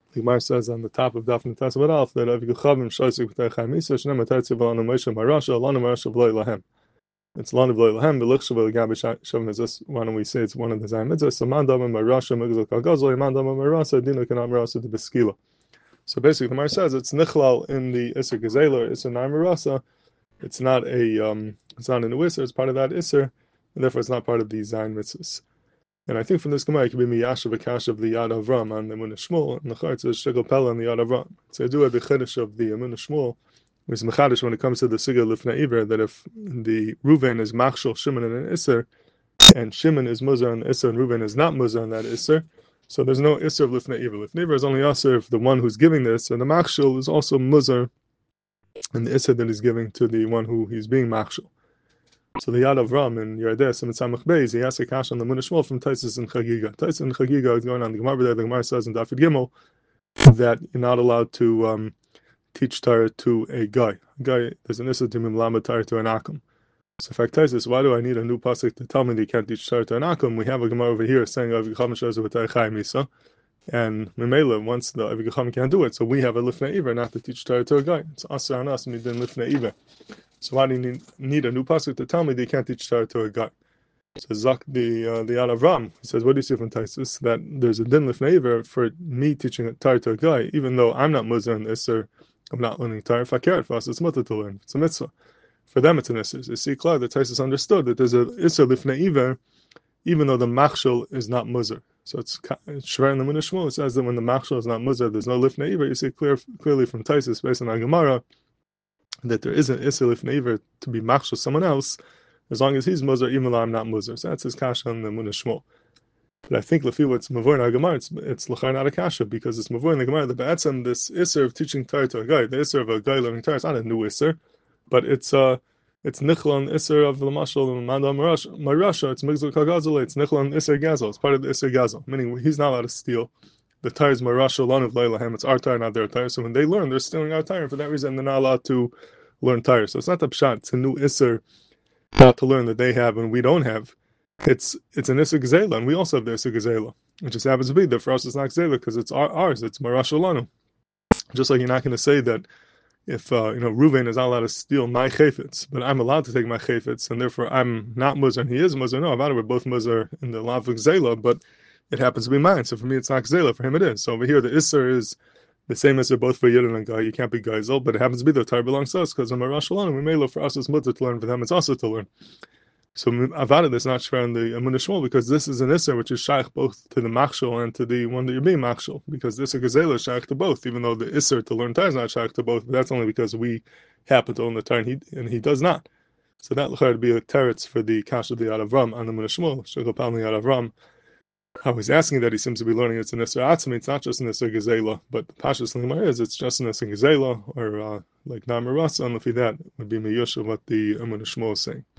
The Gemara says on the top of Daf Natas Amud Aleph that Avi Gechavim Shoisik B'Tei Chaim Yisrael Shneim Atatzi V'Lanu Moshe Marasha Lanu Marasha V'Loi Lahem. It's Lanu V'Loi Lahem V'Lichshav V'Gabi Shavim Mitzvos. Why don't we say it's one of the Zayin Mitzvos? So Man Dama Marasha Migzal Kagazol Man Dama Marasa Dinu Kanam Marasa Beskila. So basically, the Gemara says it's Nichlal in the Isser Gezeler Isser Nai Marasa. It's not a it's not in the Isser. It's part of that Isser, and therefore it's not part of the Zayin Mitzvos. And I think from this Gemara it could be Miyashav Akash of the Yad Avram on the Emunah Shmuel, and the Charetz is Shigel Pella on the Yad Avram. So I do have the Chiddush of the Emunah Shmuel, which is Mechadish when it comes to the Sigel Lifnei Iver, that if the Ruven is Machshel Shimon and an Isser, and Shimon is Muzar on the Isser, and Ruven is not Muzar on that Isser, so there's no Isser of Lifnei Iver. Lifnei Iver is only Isser if the one who's giving the Isser, and the Machshel is also Muzar, and the Isser that he's giving to the one who he's being Machshel. So the Yad Avram in Yerdeh and Samach Beis, he asks a kash on the Emunah Shmuel from Taisus and Chagiga. Taisus and Chagiga is going on the Gemara there. The Gemara says in Dafid Gimel that you're not allowed to teach Torah to a guy. There's an issue to Mimlama Torah to an Akum. So in fact, Taisus, why do I need a new pasuk to tell me that you can't teach Torah to an Akum? We have a Gemara over here saying Avi Gecham Shozer B'Tei Chaim Yisrael, and Memela once the Avi Gecham can't do it, so we have a Lifnei Iver not to teach Torah to a guy. It's Asar on us, Midin Lifnei Iver. So why do you need a new pasuk to tell me that you can't teach Torah to a guy? So Zak the Yad Avram, he says, what do you see from Taisus? That there's a din lifnei iver for me teaching Torah to a guy, even though I'm not Muzar in this, or I'm not learning Torah. If I care, for us it's mutter to learn. It's a mitzvah. For them it's an isser. You see, clear that Taisus understood that there's a isser lifnei iver, even though the machshel is not Muzar. So it's Shver in the Emunah Shmuel. It says that when the machshel is not Muzar, there's no lifnei iver. You see clearly from Taisus, based on our Gemara, that there isn't Isser Lifnei Iver to be machshel someone else, as long as he's Muzar, even though I'm not Muzar. So that's his kasha on the Emunah Shmuel. But I think Lefi what's Mavur in our Gemara, it's L'chai not a kasha, because it's Mavur in the Gemara, the Ba'atzam, this Isser of teaching Torah to a guy, the Isser of a guy learning Torah, it's not a new Isser, but it's Nichlon Isser of the Mashal and Manda Marasha, it's Migzal Kagazal, it's Nichlon Isser Gazel, it's part of the Isser Gazel, meaning he's not allowed to steal. The Torah is Marasha Lanav Leilahem, it's our Torah, not their Torah. So when they learn, they're stealing our Torah, and for that reason they're not allowed to learn Torah. So it's not the pshat, it's a new Isser not to learn that they have and we don't have. It's an Isser Gzela, and we also have the Isser Gzela. It just happens to be that for us it's not Gzela because it's ours, it's Marasha Lanu. Just like you're not going to say that if Ruvain is not allowed to steal my chayfetz, but I'm allowed to take my chayfetz, and therefore I'm not Muzar and he is Muzar. No, Avada, we're both Muzar in the Lav of Gzela, but it happens to be mine. So for me it's not Gzela, for him it is. So over here the Isser is the same as they're both for Yid and a guy. You can't be Geisel, but it happens to be the Torah belongs to us because I'm a Rosh Hashanah. We may look for us as mutter to learn, for them it's also to learn. So Avada is not shver in the Emunah Shmuel because this is an Isser which is shaykh both to the Machshel and to the one that you're being Machshel, because this is Gazela is shaykh to both, even though the Isser to learn Torah is not shaykh to both, but that's only because we happen to own the Torah and he does not. So that would be a teretz for the Kash of the Yad Avram on the Emunah Shmuel, Shegel Pal Yad Avram. I was asking that he seems to be learning it's an Isser Atzmi, it's not just an Isser Gezela, but the Pashas Limar is it's just an Isser Gezela, or like Namar Rasa, and if that would be Miyush of what the Emunah Shmuel is saying.